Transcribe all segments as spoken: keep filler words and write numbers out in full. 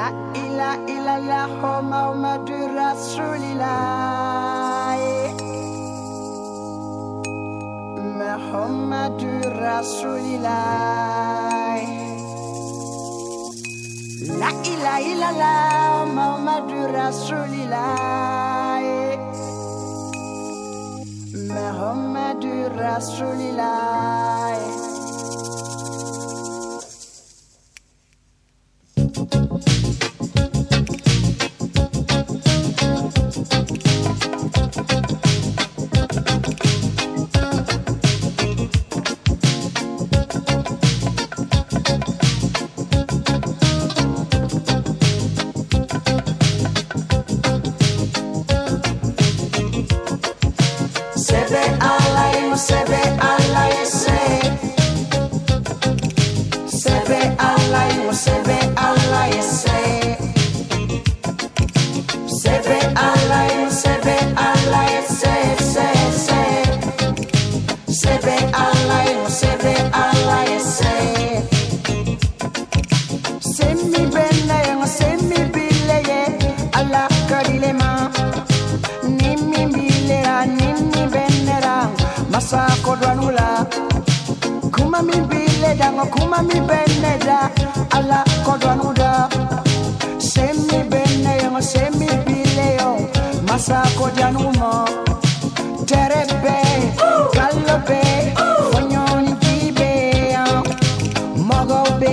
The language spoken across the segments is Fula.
La ilaha illallah Muhammadur Rasulillah. Muhammadur Rasulillah. La ilaha illallah Muhammadur Rasulillah. Muhammadur Rasulillah. Sebe Allah, sebe Allah, sebe Allah, sebe Allah, sebe Allah, sebe Allah, sebe Allah, sebe Allah, Semi belle, semi bille, Allah karilema. Nimi bille, nimi benera, masako dwanula. Kuma mi bille dango, kuma mi beneda, Allah kodwanuda. Semi benne, semi bille, masako dwanuma. Terebe, galobe, fonyoni kibe, mogobe.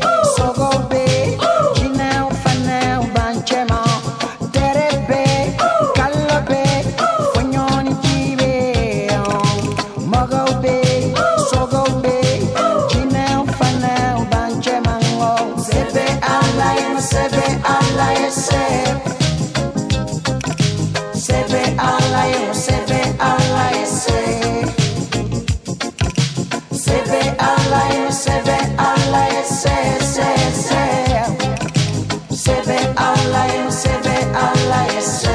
Sebe Allah, sebe Allah, sebe Allah, sebe Allah, sebe Allah, sebe Allah,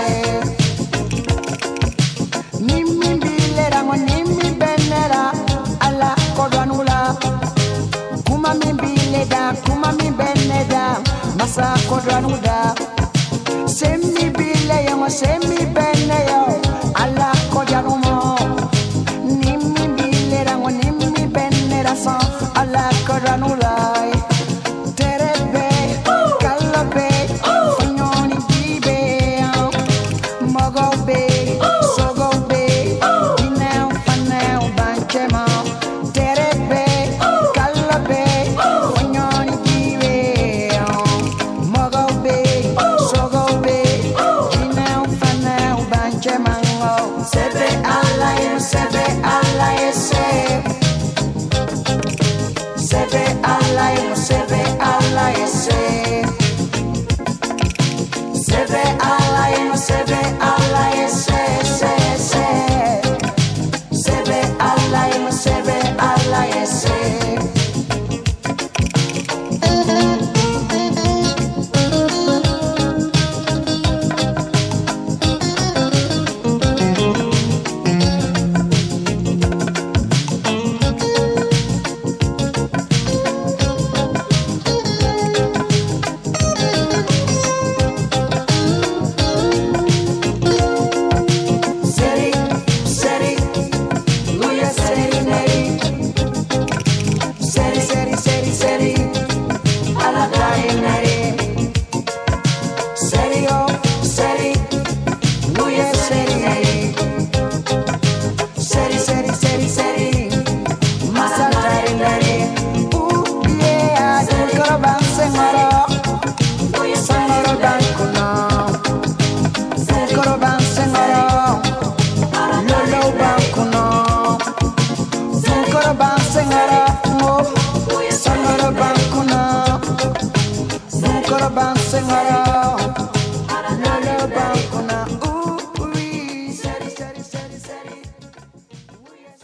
Nimi bilera mo nimi benera Allah kodwanula. Kuma mi bileda, kuma mi beneda, masa kodwanuda. Semi bile yo, semi bene yo, Allah kodwanumo. Nimi bilera mo nimi benera so, Allah kodwanula. Terebe, kalobe, fanyoni kibe, mogobe. Sebe Allah, sebe Allah, sebe Allah, sebe Allah, sebe Allah, sebe Allah, sebe Allah, sebe Allah, Sangara